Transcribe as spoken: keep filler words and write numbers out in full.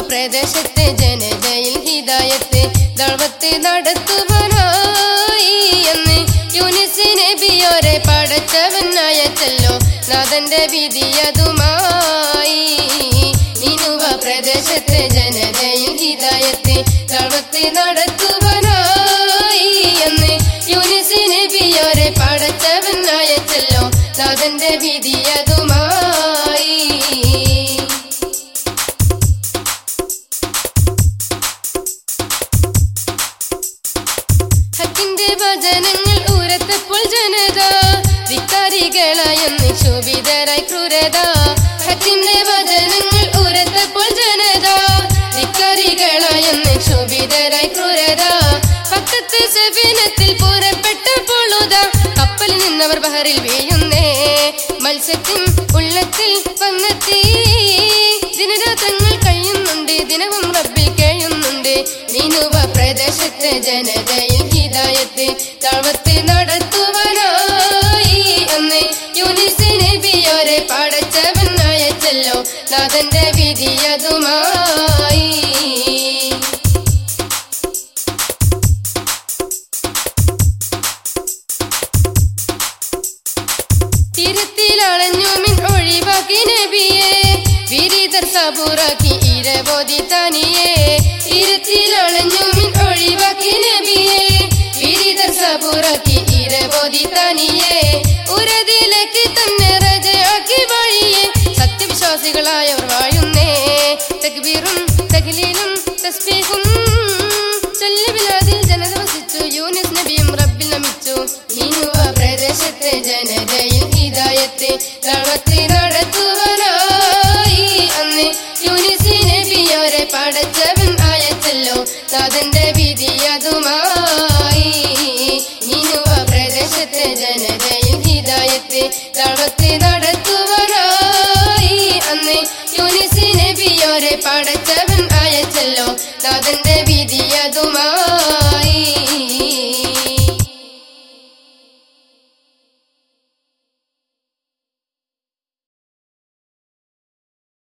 പ്രദേശത്തെ ജനതയിൽ ഹിദായത്ത് ദഅവത്ത് നടത്തുവാനായി എന്ന് യൂനുസ് നബിയോരെ പടച്ചവനായച്ചല്ലോ നാഥന്റെ വിധിയതുമായി. നിനുവ പ്രദേശത്തെ ജനതയിൽ ഹിദായത്ത് ദഅവത്ത് നടത്തുവാനായി എന്ന് യൂനുസ് നബിയോരെ പടച്ചവനായച്ചല്ലോ നാഥന്റെ വിധിയതുമായി. ഹക്കിന്റെ വചനങ്ങൾ ഉരത്തപ്പോൾ ജനത ധിക്കാരികളായെന്ന് ശോഭിതരായി ക്രൂരത. ഹക്കിന്റെ വചനങ്ങൾ ഉരത്തപ്പോൾ ജനത ധിക്കാരികളായെന്ന് ശോഭിതരായി ക്രൂരത. പക്കത്ത് സഫീനത്തിൽ പുറപ്പെട്ട പൊളുത കപ്പലിൽ നിന്നവർ ബഹറിൽ വീഴുന്നേ. മത്സ്യത്തിൻ ഉള്ളത്തിൽ വന്നെത്തി ദിനരാത്രങ്ങൾ കഴിയുന്നുണ്ട്, ദിനവും റബ്ബിൽ കഴിയുന്നുണ്ട്. നിനുവ പ്രദേശത്തെ ജനതയിൽ ഹിദായത്ത് ദഅവത്ത് നടത്തുവാനായി എന്ന് യൂനുസ് നബിയോരെ പടച്ചവനായച്ചല്ലോ നാഥന്റെ വിധിയതുമായി. തീരത്തിലണഞ്ഞു മിൻ ഒഴിവാക്കി നബിയെ വിരിതർ സബൂറാക്കി ഇരബോധി തനിയെ. തീരത്തിലണഞ്ഞു മിൻ ഒഴിവാക്കി നബിയെ വിരിതർ സബൂറാക്കി ഇരബോധി തനിയെ. ഉരതിലേക്ക് തന്നെ റജയാക്കി വഴിയെ സത്യവിശ്വാസികളായവർ വാഴുന്നേ. തക്ബീറും തഹ്ലീലും തസ്ബീഹും ചൊല്ലി ബിലാദിൽ ജനത വസിച്ചു, യൂനുസ് നബിയും റബ്ബിൽ നമിച്ചു. നിനുവ പ്രദേശത്തെ ജനതയിൽ ഹിദായത്ത് ദഅവത്ത് നടത്തുവാനായി അന്ന് യൂനുസ് നബിയോരെ പടച്ചവൻ ആയച്ചല്ലോ നാഥന്റെ വിധിയതുമായി. നിനുവ പ്രദേശത്തെ ജനതയിൽ ഹിദായത്ത് ദഅവത്ത്